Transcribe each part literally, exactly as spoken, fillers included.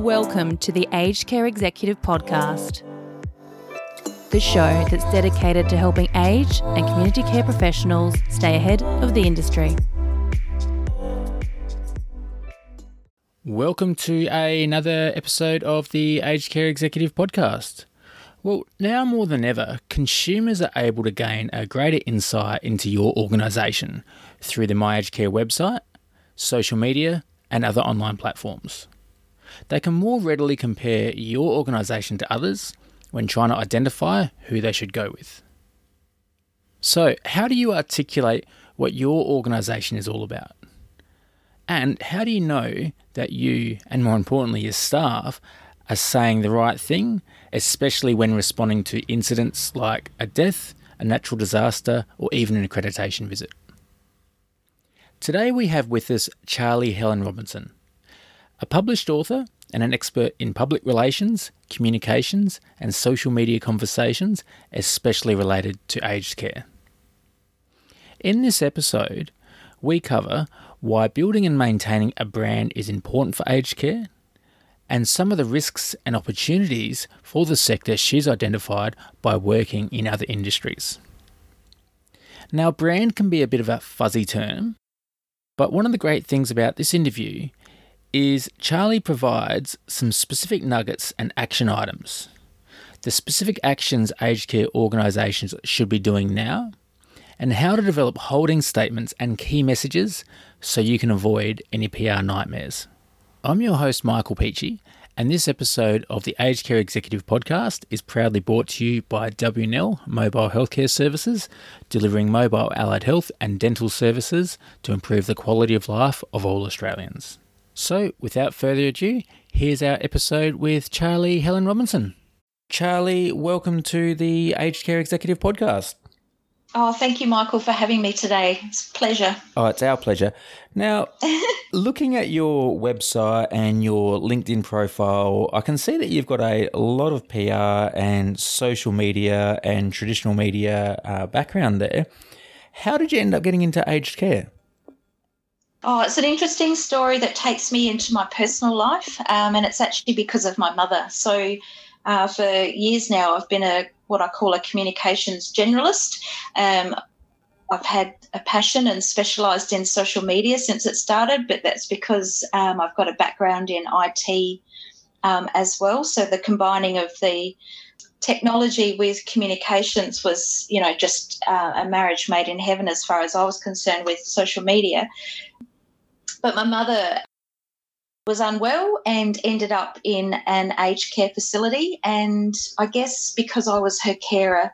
Welcome to the Aged Care Executive Podcast, the show that's dedicated to helping aged and community care professionals stay ahead of the industry. Welcome to a, another episode of the Aged Care Executive Podcast. Well, now more than ever, consumers are able to gain a greater insight into your organisation through the My Aged Care website, social media, and other online platforms. They can more readily compare your organisation to others when trying to identify who they should go with. So, how do you articulate what your organisation is all about? And how do you know that you, and more importantly your staff, are saying the right thing, especially when responding to incidents like a death, a natural disaster, or even an accreditation visit? Today we have with us Charlie Helen Robinson, a published author and an expert in public relations, communications, and social media conversations, especially related to aged care. In this episode, we cover why building and maintaining a brand is important for aged care, and some of the risks and opportunities for the sector she's identified by working in other industries. Now, brand can be a bit of a fuzzy term, but one of the great things about this interview is Charlie provides some specific nuggets and action items. The specific actions aged care organisations should be doing now, and how to develop holding statements and key messages so you can avoid any P R nightmares. I'm your host, Michael Peachy, and this episode of the Aged Care Executive Podcast is proudly brought to you by W N L Mobile Healthcare Services, delivering mobile allied health and dental services to improve the quality of life of all Australians. So, without further ado, here's our episode with Charlie Helen Robinson. Charlie, welcome to the Aged Care Executive Podcast. Oh, thank you, Michael, for having me today. It's a pleasure. Oh, it's our pleasure. Now, looking at your website and your LinkedIn profile, I can see that you've got a lot of P R and social media and traditional media uh, background there. How did you end up getting into aged care? Oh, it's an interesting story that takes me into my personal life, um, and it's actually because of my mother. So uh, for years now, I've been a what I call a communications generalist. Um, I've had a passion and specialised in social media since it started, but that's because um, I've got a background in I T um, as well. So the combining of the technology with communications was, you know, just uh, a marriage made in heaven as far as I was concerned with social media. But my mother was unwell and ended up in an aged care facility. And I guess because I was her carer,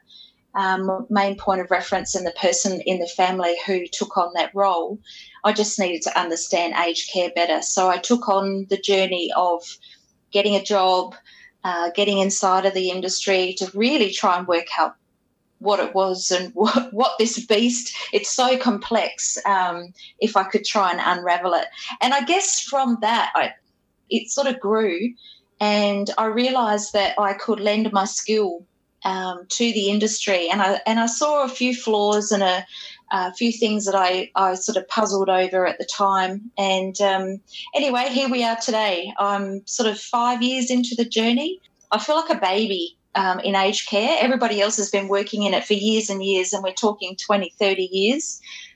um, main point of reference and the person in the family who took on that role, I just needed to understand aged care better. So I took on the journey of getting a job, uh, getting inside of the industry to really try and work out what it was and what, what this beast, it's so complex, um, if I could try and unravel it. And I guess from that, I, it sort of grew, and I realised that I could lend my skill um, to the industry. And I and I saw a few flaws and a, a few things that I, I sort of puzzled over at the time. And um, anyway, here we are today. I'm sort of five years into the journey. I feel like a baby Um, in aged care. Everybody else has been working in it for years and years, and we're talking twenty, thirty years.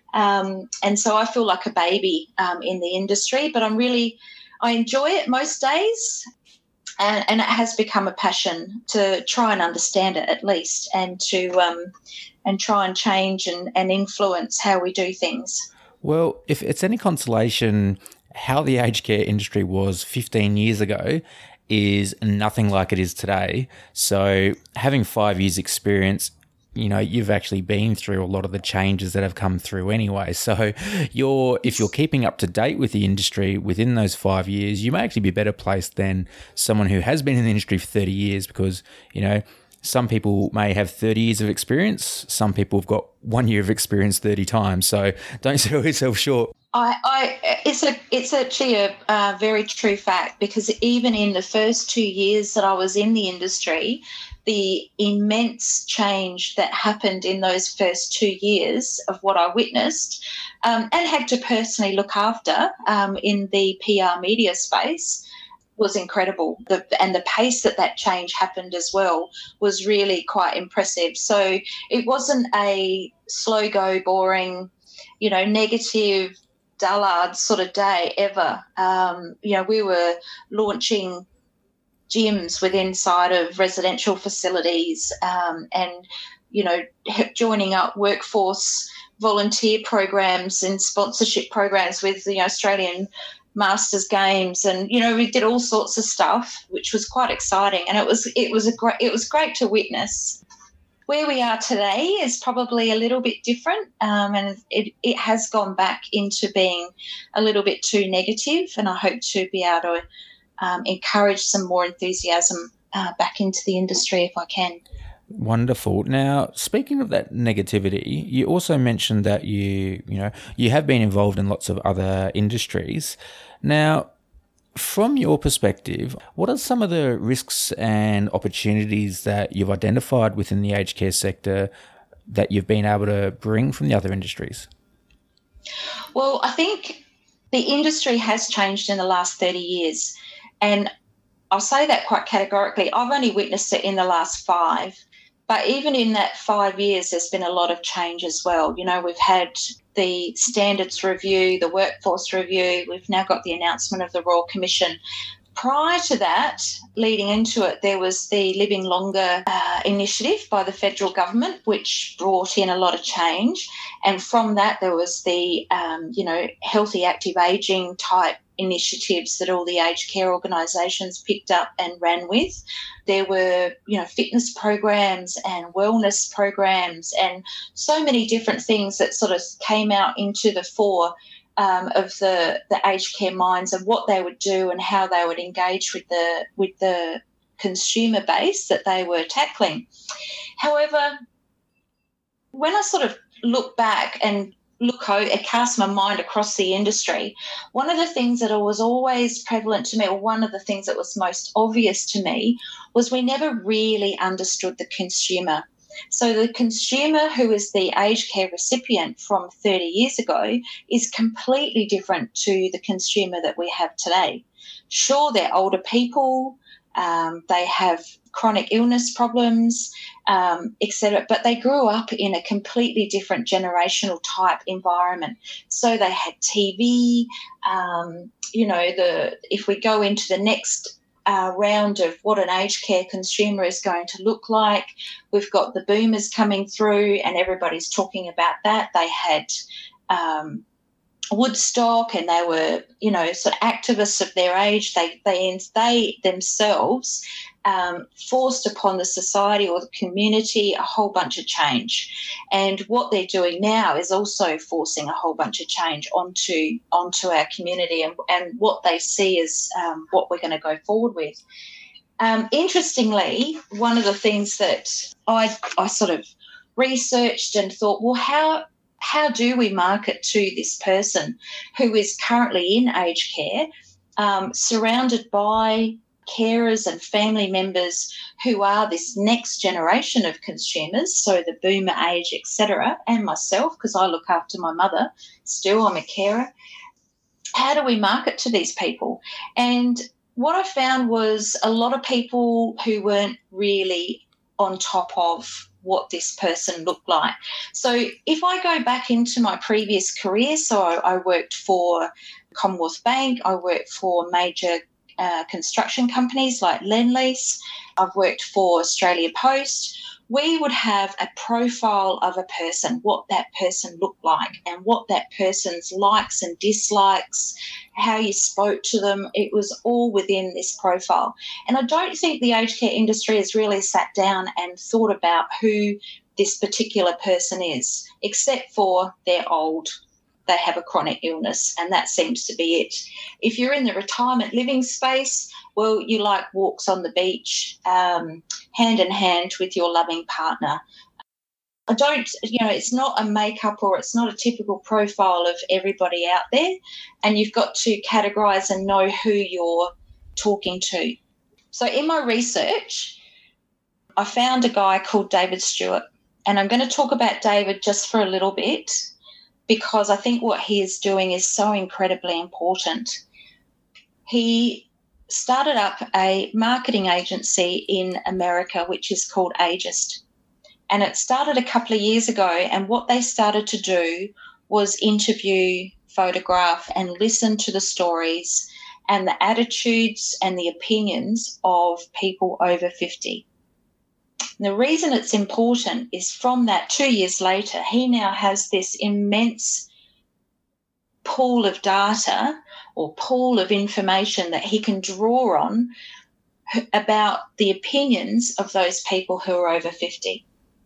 Um, and so I feel like a baby um, in the industry, but I'm really, I enjoy it most days, and, and it has become a passion to try and understand it at least, and to um, and try and change and, and influence how we do things. Well, if it's any consolation, how the aged care industry was fifteen years ago is nothing like it is today. So having five years experience, you know, you've actually been through a lot of the changes that have come through anyway. So you're, if you're keeping up to date with the industry within those five years, you may actually be better placed than someone who has been in the industry for thirty years, because, you know, some people may have thirty years of experience. Some people have got one year of experience thirty times. So don't sell yourself short. I, I, it's a, it's actually a uh, very true fact, because even in the first two years that I was in the industry, the immense change that happened in those first two years of what I witnessed um, and had to personally look after um, in the P R media space was incredible. The, and the pace that that change happened as well was really quite impressive. So it wasn't a slow go, boring, you know, negative, dullard sort of day ever. Um, you know, we were launching gyms within inside of residential facilities um, and, you know, joining up workforce volunteer programs and sponsorship programs with the Australian Masters Games, and you know we did all sorts of stuff, which was quite exciting, and it was it was a great it was great to witness. Where we are today is probably a little bit different, um, and it it has gone back into being a little bit too negative, and I hope to be able to um, encourage some more enthusiasm uh, back into the industry if I can. Wonderful. Now, speaking of that negativity, you also mentioned that you, you know, you have been involved in lots of other industries. Now, from your perspective, what are some of the risks and opportunities that you've identified within the aged care sector that you've been able to bring from the other industries? Well, I think the industry has changed in the last thirty years, and I'll say that quite categorically. I've only witnessed it in the last five. But even in that five years, there's been a lot of change as well. You know, we've had the standards review, the workforce review. We've now got the announcement of the Royal Commission. Prior to that, leading into it, there was the Living Longer uh, initiative by the federal government, which brought in a lot of change. And from that, there was the, um, you know, healthy active ageing type initiatives that all the aged care organisations picked up and ran with. There were, you know, fitness programs and wellness programs and so many different things that sort of came out into the fore um, of the, the aged care minds of what they would do and how they would engage with the with the consumer base that they were tackling. However, when I sort of look back and look out, it cast my mind across the industry, one of the things that was always prevalent to me, or one of the things that was most obvious to me, was we never really understood the consumer. So the consumer who is the aged care recipient from thirty years ago is completely different to the consumer that we have today. Sure, they're older people, um, they have chronic illness problems, um, et cetera, but they grew up in a completely different generational type environment. So they had T V, um, you know, the if we go into the next uh, round of what an aged care consumer is going to look like, we've got the boomers coming through and everybody's talking about that. They had um, Woodstock and they were, you know, sort of activists of their age. They, they, they themselves Um, forced upon the society or the community a whole bunch of change. And what they're doing now is also forcing a whole bunch of change onto onto our community and, and what they see as um, what we're going to go forward with. Um, interestingly, one of the things that I, I sort of researched and thought, well, how how do we market to this person who is currently in aged care, um, surrounded by carers and family members who are this next generation of consumers, so the boomer age, et cetera, and myself, because I look after my mother still, I'm a carer. How do we market to these people? And what I found was a lot of people who weren't really on top of what this person looked like. So if I go back into my previous career, so I, I worked for Commonwealth Bank, I worked for major Uh, construction companies like Lendlease. I've worked for Australia Post. We would have a profile of a person, what that person looked like and what that person's likes and dislikes, how you spoke to them. It was all within this profile. And I don't think the aged care industry has really sat down and thought about who this particular person is, except for they're old, they have a chronic illness, and that seems to be it. If you're in the retirement living space, well, you like walks on the beach, um, hand in hand with your loving partner. I don't, you know, it's not a makeup or it's not a typical profile of everybody out there, and you've got to categorise and know who you're talking to. So in my research, I found a guy called David Stewart, and I'm going to talk about David just for a little bit, because I think what he is doing is so incredibly important. He started up a marketing agency in America, which is called Ageist. And it started a couple of years ago, and what they started to do was interview, photograph, and listen to the stories and the attitudes and the opinions of people over fifty. And the reason it's important is from that two years later, he now has this immense pool of data or pool of information that he can draw on about the opinions of those people who are over fifty.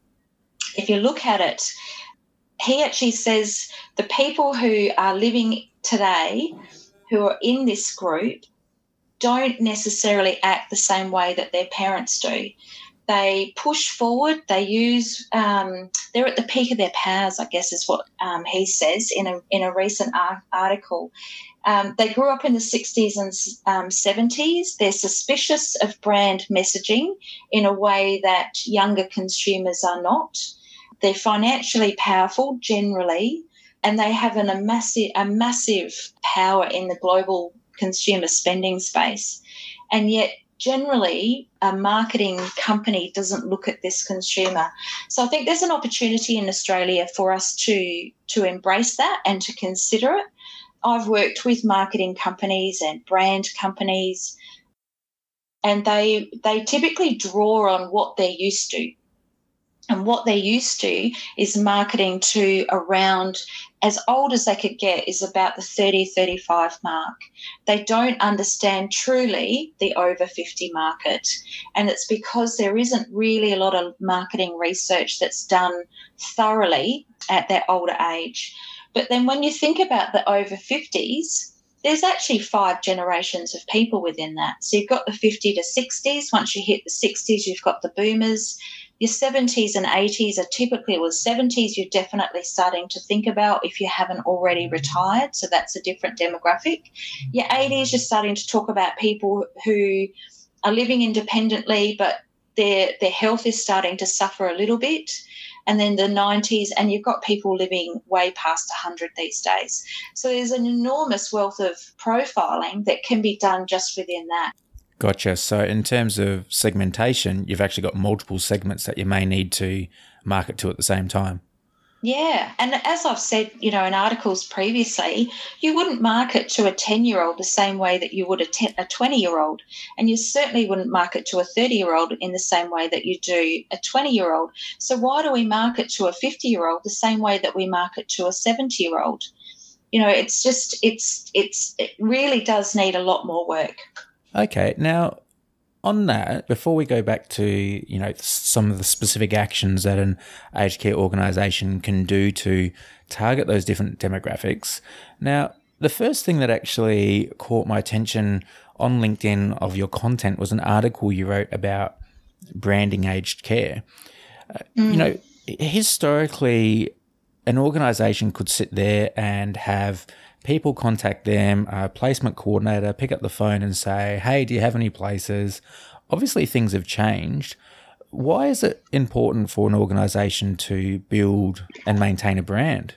If you look at it, he actually says the people who are living today who are in this group don't necessarily act the same way that their parents do. They push forward, they use, um, they're at the peak of their powers, I guess is what um, he says in a in a recent ar- article. Um, they grew up in the sixties and um, seventies. They're suspicious of brand messaging in a way that younger consumers are not. They're financially powerful generally, and they have an, a, massive, a massive power in the global consumer spending space. And yet generally a marketing company doesn't look at this consumer. So I think there's an opportunity in Australia for us to, to embrace that and to consider it. I've worked with marketing companies and brand companies, and they they typically draw on what they're used to. And what they're used to is marketing to around, as old as they could get, is about the thirty, thirty-five mark. They don't understand truly the over fifty market. And it's because there isn't really a lot of marketing research that's done thoroughly at that older age. But then when you think about the over fifties, there's actually five generations of people within that. So you've got the fifty to sixties. Once you hit the sixties, you've got the boomers. Your seventies and eighties are typically, well, seventies you're definitely starting to think about if you haven't already retired, so that's a different demographic. Your eighties, you're starting to talk about people who are living independently but their their health is starting to suffer a little bit. And then the nineties, and you've got people living way past one hundred these days. So there's an enormous wealth of profiling that can be done just within that. Gotcha. So in terms of segmentation, you've actually got multiple segments that you may need to market to at the same time. Yeah. And as I've said, you know, in articles previously, you wouldn't market to a ten-year-old the same way that you would a, ten, a twenty-year-old. And you certainly wouldn't market to a thirty-year-old in the same way that you do a twenty-year-old. So why do we market to a fifty-year-old the same way that we market to a seventy-year-old? You know, it's just, it's, it's, it really does need a lot more work. Okay. Now, on that, before we go back to, you know, some of the specific actions that an aged care organisation can do to target those different demographics. Now, the first thing that actually caught my attention on LinkedIn of your content was an article you wrote about branding aged care. Uh, mm. You know, historically, an organisation could sit there and have people contact them, a placement coordinator, pick up the phone and say, hey, do you have any places? Obviously, things have changed. Why is it important for an organisation to build and maintain a brand?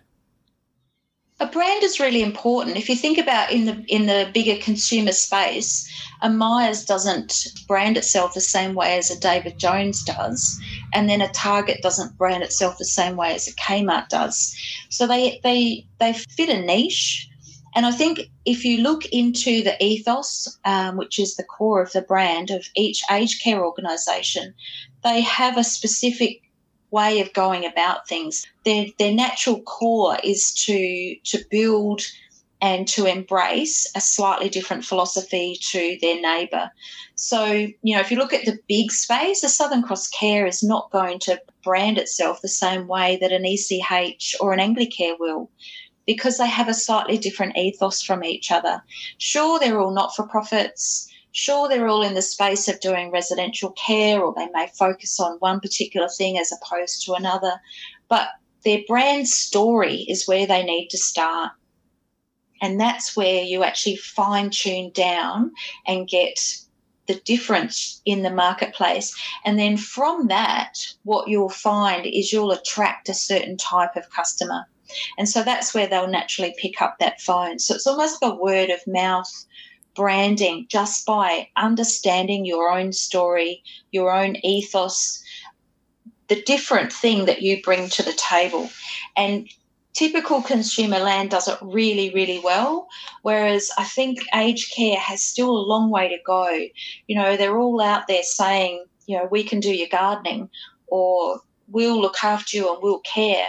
A brand is really important. If you think about in the in the bigger consumer space, a Myers doesn't brand itself the same way as a David Jones does, and then a Target doesn't brand itself the same way as a Kmart does. So they they they fit a niche. And I think if you look into the ethos, um, which is the core of the brand of each aged care organisation, they have a specific way of going about things. Their their natural core is to to build and to embrace a slightly different philosophy to their neighbour. So, you know, if you look at the big space, the Southern Cross Care is not going to brand itself the same way that an E C H or an Anglicare will, because they have a slightly different ethos from each other. Sure, they're all not-for-profits. Sure, they're all in the space of doing residential care, or they may focus on one particular thing as opposed to another. But their brand story is where they need to start. And that's where you actually fine-tune down and get the difference in the marketplace. And then from that, what you'll find is you'll attract a certain type of customer. And so that's where they'll naturally pick up that phone. So it's almost like a word of mouth branding just by understanding your own story, your own ethos, the different thing that you bring to the table. And typical consumer land does it really, really well, whereas I think aged care has still a long way to go. You know, they're all out there saying, you know, we can do your gardening, or we'll look after you and we'll care.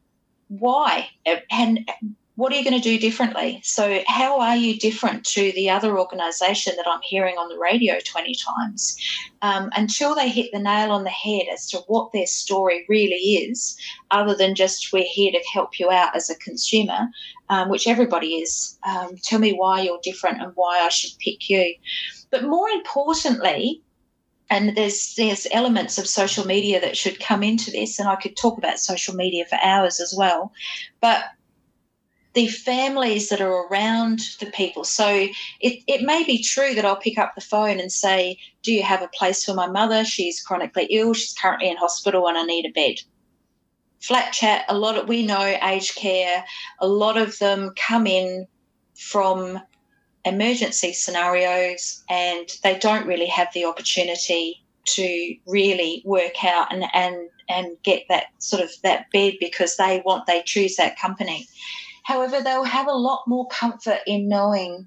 Why? And what are you going to do differently? So how are you different to the other organisation that I'm hearing on the radio twenty times? Um, until they hit the nail on the head as to what their story really is, other than just we're here to help you out as a consumer, um, which everybody is. Um, tell me why you're different and why I should pick you. But more importantly, and there's there's elements of social media that should come into this, and I could talk about social media for hours as well, but the families that are around the people. So it, it may be true that I'll pick up the phone and say, do you have a place for my mother? She's chronically ill. She's currently in hospital and I need a bed. Flat chat, a lot of, we know aged care, a lot of them come in from emergency scenarios and they don't really have the opportunity to really work out and, and, and get that sort of that bed because they want, they choose that company. However, they'll have a lot more comfort in knowing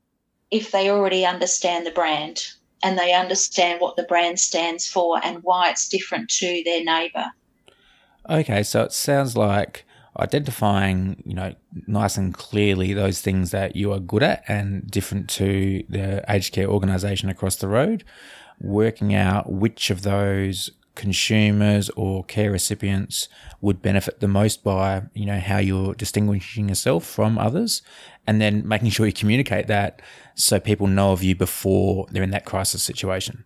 if they already understand the brand and they understand what the brand stands for and why it's different to their neighbour. Okay, so it sounds like identifying, you know, nice and clearly those things that you are good at and different to the aged care organisation across the road, working out which of those consumers or care recipients would benefit the most by, you know, how you're distinguishing yourself from others, and then making sure you communicate that so people know of you before they're in that crisis situation.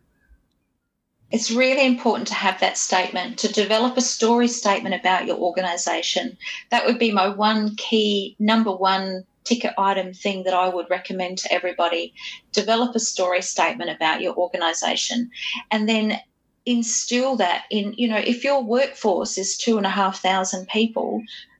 It's really important to have that statement, to develop a story statement about your organisation. That would be my one key, number one ticket item thing that I would recommend to everybody. Develop a story statement about your organisation, and then instill that in, you know, if your workforce is two and a half thousand people,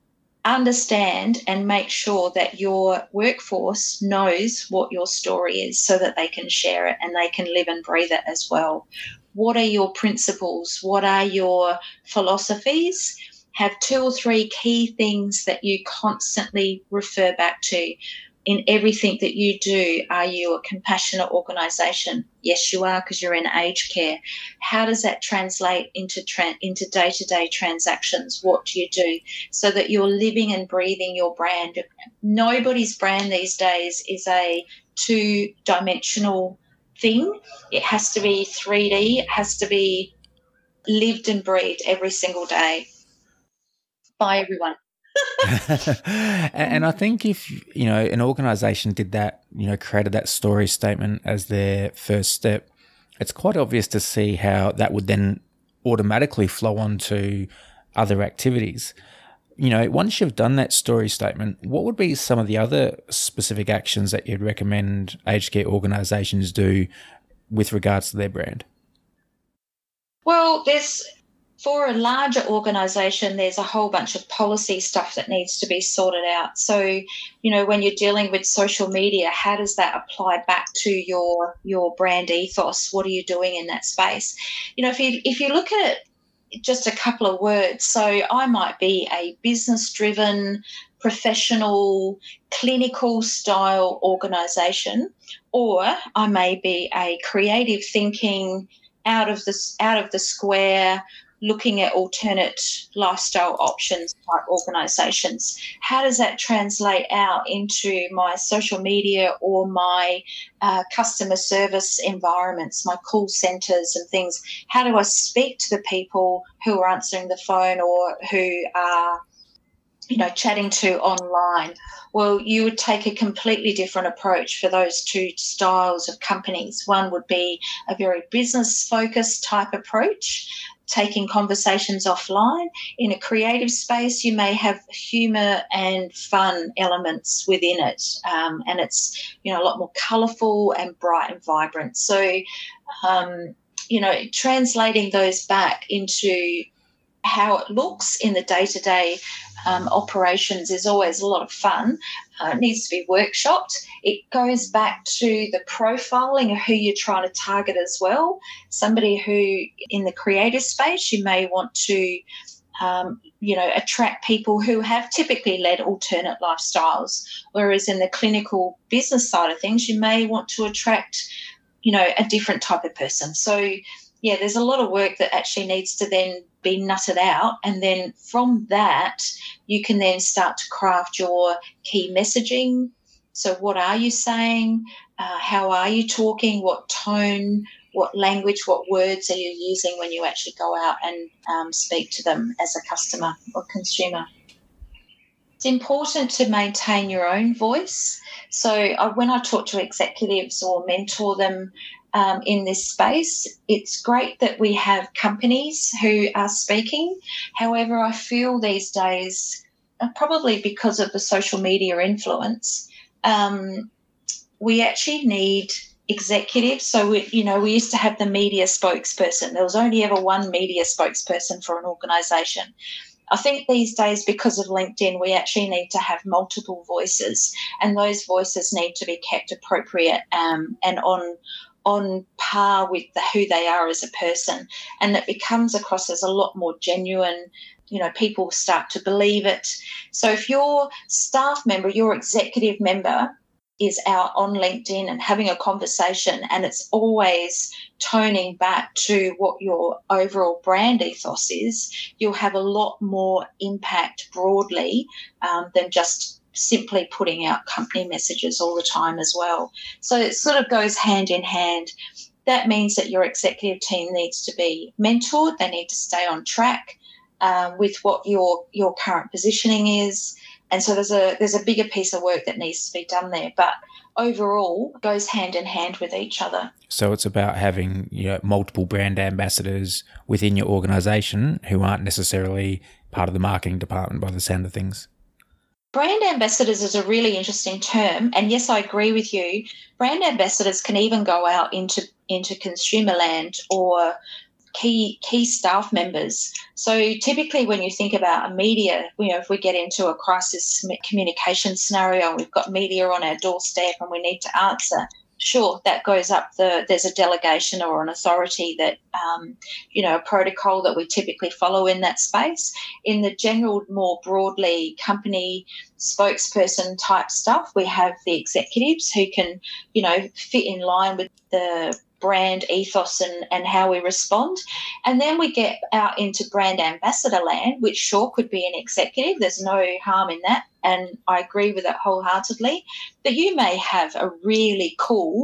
understand and make sure that your workforce knows what your story is so that they can share it and they can live and breathe it as well. What are your principles? What are your philosophies? Have two or three key things that you constantly refer back to. In everything that you do, are you a compassionate organisation? Yes, you are, because you're in aged care. How does that translate into tra- into day-to-day transactions? What do you do so that you're living and breathing your brand? Nobody's brand these days is a two-dimensional thing. It has to be three D. It has to be lived and breathed every single day by everyone. And I think if, you know, an organisation did that, you know, created that story statement as their first step, it's quite obvious to see how that would then automatically flow on to other activities. You know, once you've done that story statement, what would be some of the other specific actions that you'd recommend aged care organisations do with regards to their brand? Well, there's... For a larger organisation, there's a whole bunch of policy stuff that needs to be sorted out. So, you know, when you're dealing with social media, how does that apply back to your your brand ethos? What are you doing in that space? You know, if you if you look at it, just a couple of words. So I might be a business-driven, professional, clinical style organisation, or I may be a creative thinking, out of the out of the square, looking at alternate lifestyle options type organisations. How does that translate out into my social media or my uh, customer service environments, my call centres and things? How do I speak to the people who are answering the phone or who are, you know, chatting to online? Well, you would take a completely different approach for those two styles of companies. One would be a very business-focused type approach, taking conversations offline. In a creative space, you may have humour and fun elements within it, um, and it's, you know, a lot more colourful and bright and vibrant. So, um, you know, translating those back into how it looks in the day-to-day um, operations is always a lot of fun. Uh, it needs to be workshopped. It goes back to the profiling of who you're trying to target as well. Somebody who, in the creative space, you may want to, um, you know, attract people who have typically led alternate lifestyles, whereas in the clinical business side of things, you may want to attract, you know, a different type of person. So, yeah, there's a lot of work that actually needs to then be nutted out, and then from that you can then start to craft your key messaging. So what are you saying? Uh, how are you talking? What tone, what language, what words are you using when you actually go out and um, speak to them as a customer or consumer? It's important to maintain your own voice. So uh, when I talk to executives or mentor them um, in this space, it's great that we have companies who are speaking. However, I feel these days, uh, probably because of the social media influence, um, we actually need executives. So, we, you know, we used to have the media spokesperson. There was only ever one media spokesperson for an organisation. I think these days, because of LinkedIn, we actually need to have multiple voices, and those voices need to be kept appropriate um, and on on par with the, who they are as a person, and it becomes across as a lot more genuine. You know, people start to believe it. So if your staff member, your executive member is out on LinkedIn and having a conversation, and it's always toning back to what your overall brand ethos is, you'll have a lot more impact broadly um, than just simply putting out company messages all the time as well. So it sort of goes hand in hand. That means that your executive team needs to be mentored. They need to stay on track uh, with what your your current positioning is. And so there's a there's a bigger piece of work that needs to be done there. But overall, it goes hand in hand with each other. So it's about having, you know, multiple brand ambassadors within your organisation who aren't necessarily part of the marketing department by the sound of things. Brand ambassadors is a really interesting term, and yes, I agree with you. Brand ambassadors can even go out into into consumer land or key key staff members. So typically when you think about a media, you know, if we get into a crisis communication scenario and we've got media on our doorstep and we need to answer, sure, that goes up the, there's a delegation or an authority that, um, you know, a protocol that we typically follow in that space. In the general, more broadly company spokesperson type stuff, we have the executives who can, you know, fit in line with the brand ethos and, and how we respond. And then we get out into brand ambassador land, which sure could be an executive. There's no harm in that. And I agree with it wholeheartedly. But you may have a really cool,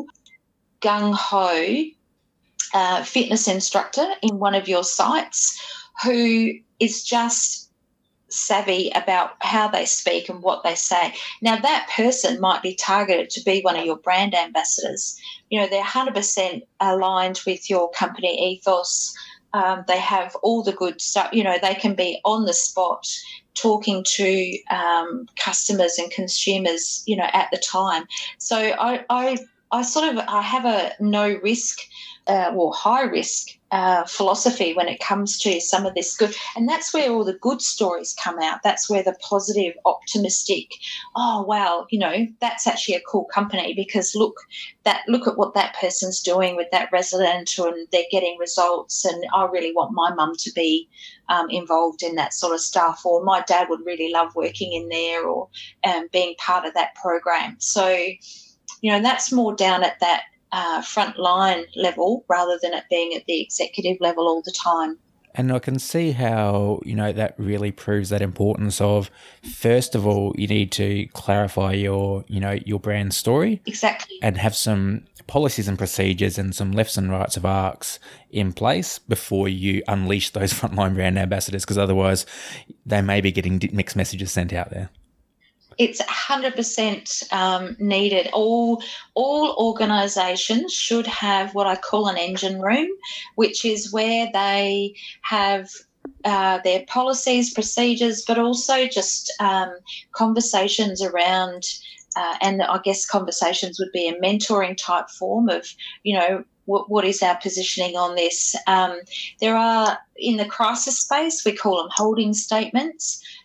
gung-ho uh, fitness instructor in one of your sites who is just savvy about how they speak and what they say. Now, that person might be targeted to be one of your brand ambassadors. You know, they're one hundred percent aligned with your company ethos. Um, they have all the good stuff. You know, they can be on the spot talking to um, customers and consumers, you know, at the time. So I, I, I sort of I have a no risk uh, or high risk uh, philosophy when it comes to some of this good. And that's where all the good stories come out. That's where the positive, optimistic, oh, wow, you know, that's actually a cool company because look, that look at what that person's doing with that resident and they're getting results, and I really want my mum to be um, involved in that sort of stuff, or my dad would really love working in there or um, being part of that program. So, you know, that's more down at that uh, front line level rather than it being at the executive level all the time. And I can see how, you know, that really proves that importance of, first of all, you need to clarify your, you know, your brand story. Exactly. And have some policies and procedures and some lefts and rights of arcs in place before you unleash those frontline brand ambassadors, because otherwise they may be getting mixed messages sent out there. It's one hundred percent um, needed. All all organisations should have what I call an engine room, which is where they have uh, their policies, procedures, but also just um, conversations around, uh, and I guess conversations would be a mentoring type form of, you know, what, what is our positioning on this. Um, there are, in the crisis space, we call them holding statements.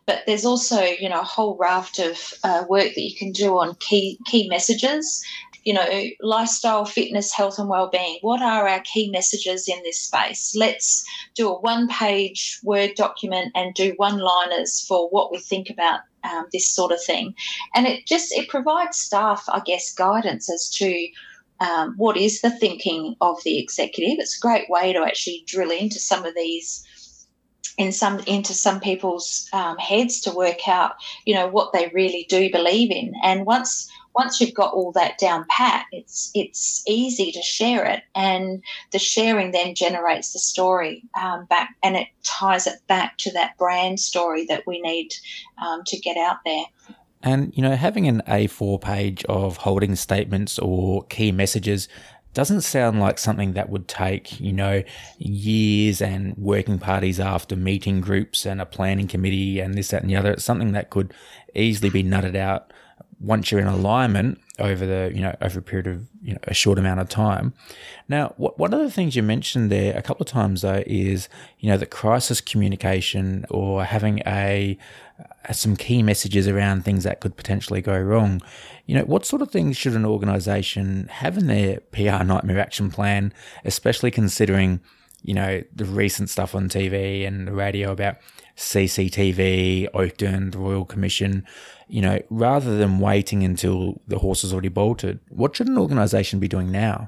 But there's also, you know, a whole raft of uh, work that you can do on key key messages. You know, lifestyle, fitness, health and wellbeing. What are our key messages in this space? Let's do a one-page Word document and do one-liners for what we think about um, this sort of thing. And it just it provides staff, I guess, guidance as to um, what is the thinking of the executive. It's a great way to actually drill into some of these in some into some people's um, heads to work out, you know, what they really do believe in. And once once you've got all that down pat, it's it's easy to share it, and the sharing then generates the story um, back, and it ties it back to that brand story that we need um, to get out there. And, you know, having an A four page of holding statements or key messages doesn't sound like something that would take, you know, years and working parties after meeting groups and a planning committee and this, that and the other. It's something that could easily be nutted out once you're in alignment over the, you know, over a period of, you know, a short amount of time. Now, what, one of the things you mentioned there a couple of times though is, you know, the crisis communication or having a, uh, some key messages around things that could potentially go wrong. You know, what sort of things should an organisation have in their P R nightmare action plan, especially considering, you know, the recent stuff on T V and the radio about C C T V, Oakden, the Royal Commission, you know, rather than waiting until the horse is already bolted, what should an organisation be doing now?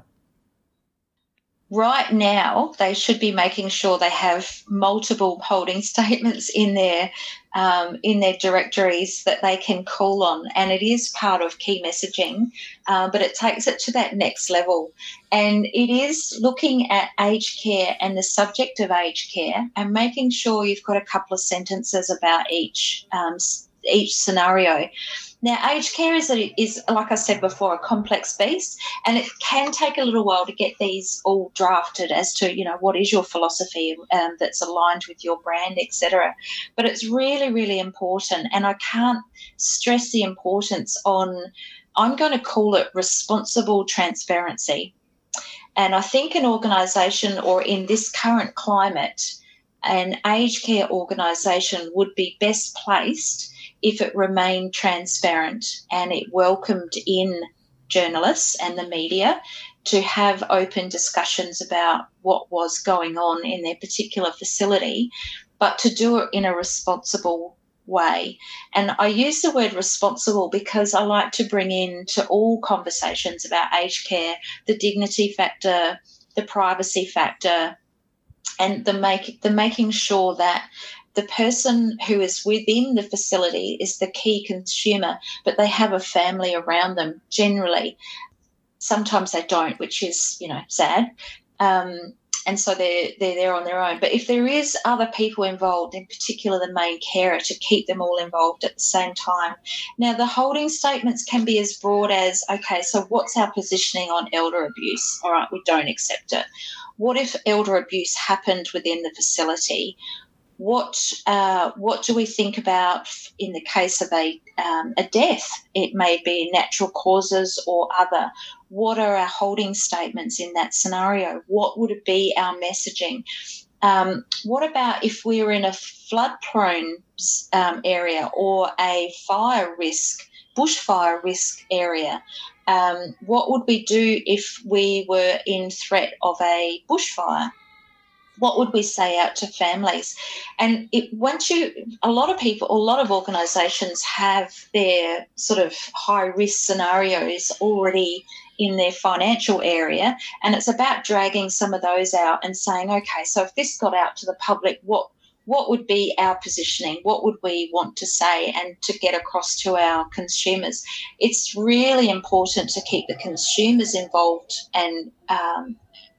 Right now, they should be making sure they have multiple holding statements in their um, in their directories that they can call on, and it is part of key messaging, uh, but it takes it to that next level. And it is looking at aged care and the subject of aged care and making sure you've got a couple of sentences about each um, each scenario. Now, aged care is, a, is, like I said before, a complex beast, and it can take a little while to get these all drafted as to, you know, what is your philosophy um, that's aligned with your brand, et cetera. But it's really, really important, and I can't stress the importance on, I'm going to call it responsible transparency. And I think an organisation, or in this current climate, an aged care organisation would be best placed if it remained transparent and it welcomed in journalists and the media to have open discussions about what was going on in their particular facility, but to do it in a responsible way. And I use the word responsible because I like to bring into all conversations about aged care the dignity factor, the privacy factor, and the make the making sure that the person who is within the facility is the key consumer, but they have a family around them generally. Sometimes they don't, which is, you know, sad. Um, and so they're, they're there on their own. But if there is other people involved, in particular the main carer, to keep them all involved at the same time. Now, the holding statements can be as broad as, okay, so what's our positioning on elder abuse? All right, we don't accept it. What if elder abuse happened within the facility? What uh, what do we think about in the case of a um, a death? It may be natural causes or other. What are our holding statements in that scenario? What would it be our messaging? Um, what about if we were in a flood-prone um, area or a fire risk, bushfire risk area? Um, what would we do if we were in threat of a bushfire? What would we say out to families? And it, once you, a lot of people, a lot of organisations have their sort of high-risk scenarios already in their financial area, and it's about dragging some of those out and saying, okay, so if this got out to the public, what what would be our positioning? What would we want to say and to get across to our consumers? It's really important to keep the consumers involved and um,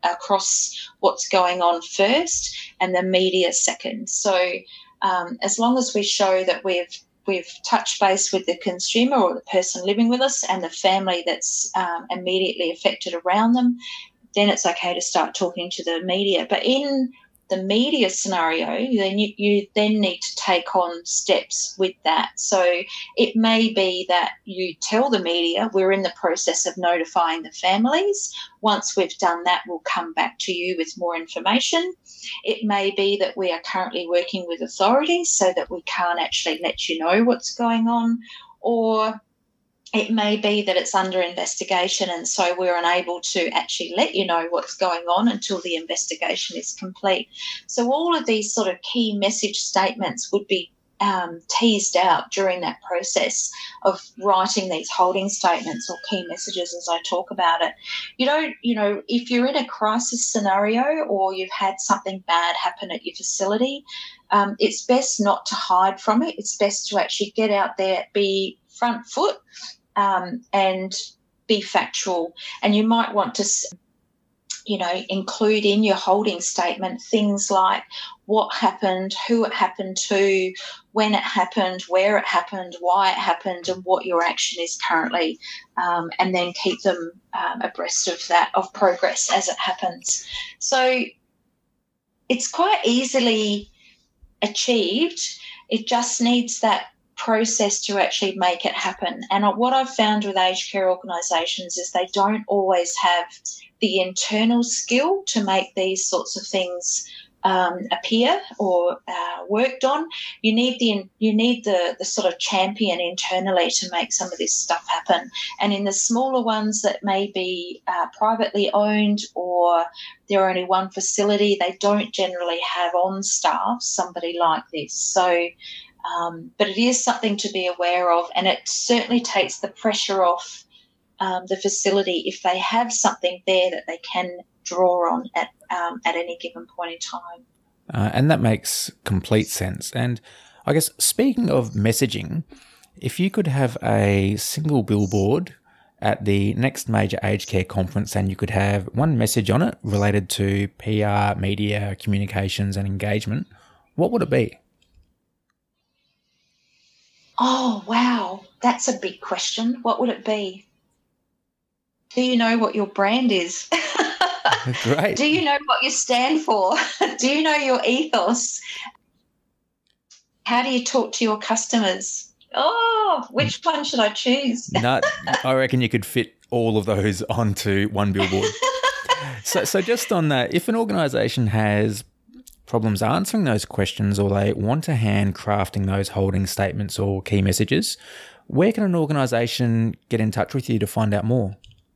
across what's going on first and the media second. So um, as long as we show that we've we've touched base with the consumer or the person living with us and the family that's um, immediately affected around them, then it's okay to start talking to the media. But in the media scenario, then you, you then need to take on steps with that. So it may be that you tell the media we're in the process of notifying the families. Once we've done that, we'll come back to you with more information. It may be that we are currently working with authorities so that we can't actually let you know what's going on, or it may be that it's under investigation and so we're unable to actually let you know what's going on until the investigation is complete. So all of these sort of key message statements would be um, teased out during that process of writing these holding statements or key messages as I talk about it. You don't, you know, if you're in a crisis scenario or you've had something bad happen at your facility, um, it's best not to hide from it. It's best to actually get out there, be front foot, Um, and be factual. And you might want to, you know, include in your holding statement things like what happened, who it happened to, when it happened, where it happened, why it happened, and what your action is currently, um, and then keep them um, abreast of that, of progress as it happens. So it's quite easily achieved. It just needs that process to actually make it happen. And what I've found with aged care organisations is they don't always have the internal skill to make these sorts of things um, appear or uh, worked on. You need the you need the the sort of champion internally to make some of this stuff happen. And in the smaller ones that may be uh, privately owned or there are only one facility, they don't generally have on staff somebody like this. So. Um, but it is something to be aware of, and it certainly takes the pressure off um, the facility if they have something there that they can draw on at um, at any given point in time. Uh, and that makes complete sense. And I guess speaking of messaging, if you could have a single billboard at the next major aged care conference and you could have one message on it related to P R, media, communications and engagement, what would it be? Oh, wow. That's a big question. What would it be? Do you know what your brand is? Great. Do you know what you stand for? Do you know your ethos? How do you talk to your customers? Oh, which one should I choose? No, I reckon you could fit all of those onto one billboard. so, so just on that, if an organisation has problems answering those questions or they want a hand crafting those holding statements or key messages, where can an organisation get in touch with you to find out more?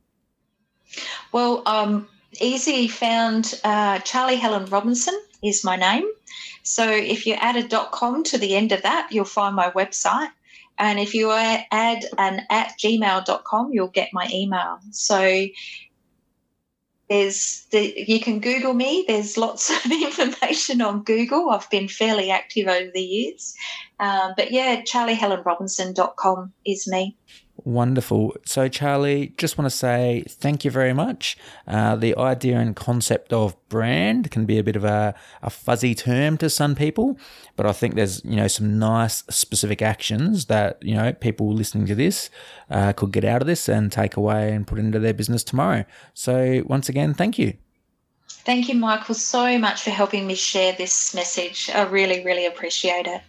Well, um, easy found. uh, Charlie Helen Robinson is my name. So if you add a .com to the end of that, you'll find my website. And if you add an at gmail dot com, you'll get my email. So There's the, you can Google me. There's lots of information on Google. I've been fairly active over the years. Um, but, yeah, charlie helen robinson dot com is me. Wonderful. So, Charlie, just want to say thank you very much. Uh, the idea and concept of brand can be a bit of a, a fuzzy term to some people, but I think there's, you know, some nice specific actions that, you know, people listening to this uh, could get out of this and take away and put into their business tomorrow. So, once again, thank you. Thank you, Michael, so much for helping me share this message. I really, really appreciate it.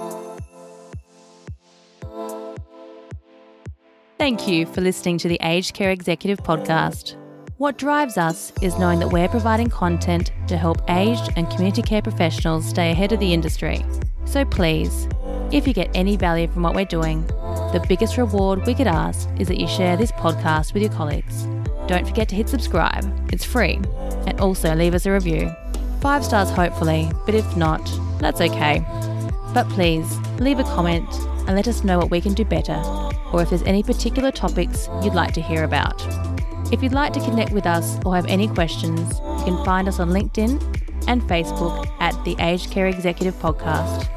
Thank you for listening to the Aged Care Executive Podcast. What drives us is knowing that we're providing content to help aged and community care professionals stay ahead of the industry. So please, if you get any value from what we're doing, the biggest reward we could ask is that you share this podcast with your colleagues. Don't forget to hit subscribe, it's free, and also leave us a review. Five stars hopefully, but if not, that's okay. But please, leave a comment and let us know what we can do better, or if there's any particular topics you'd like to hear about. If you'd like to connect with us or have any questions, you can find us on LinkedIn and Facebook at the Aged Care Executive Podcast.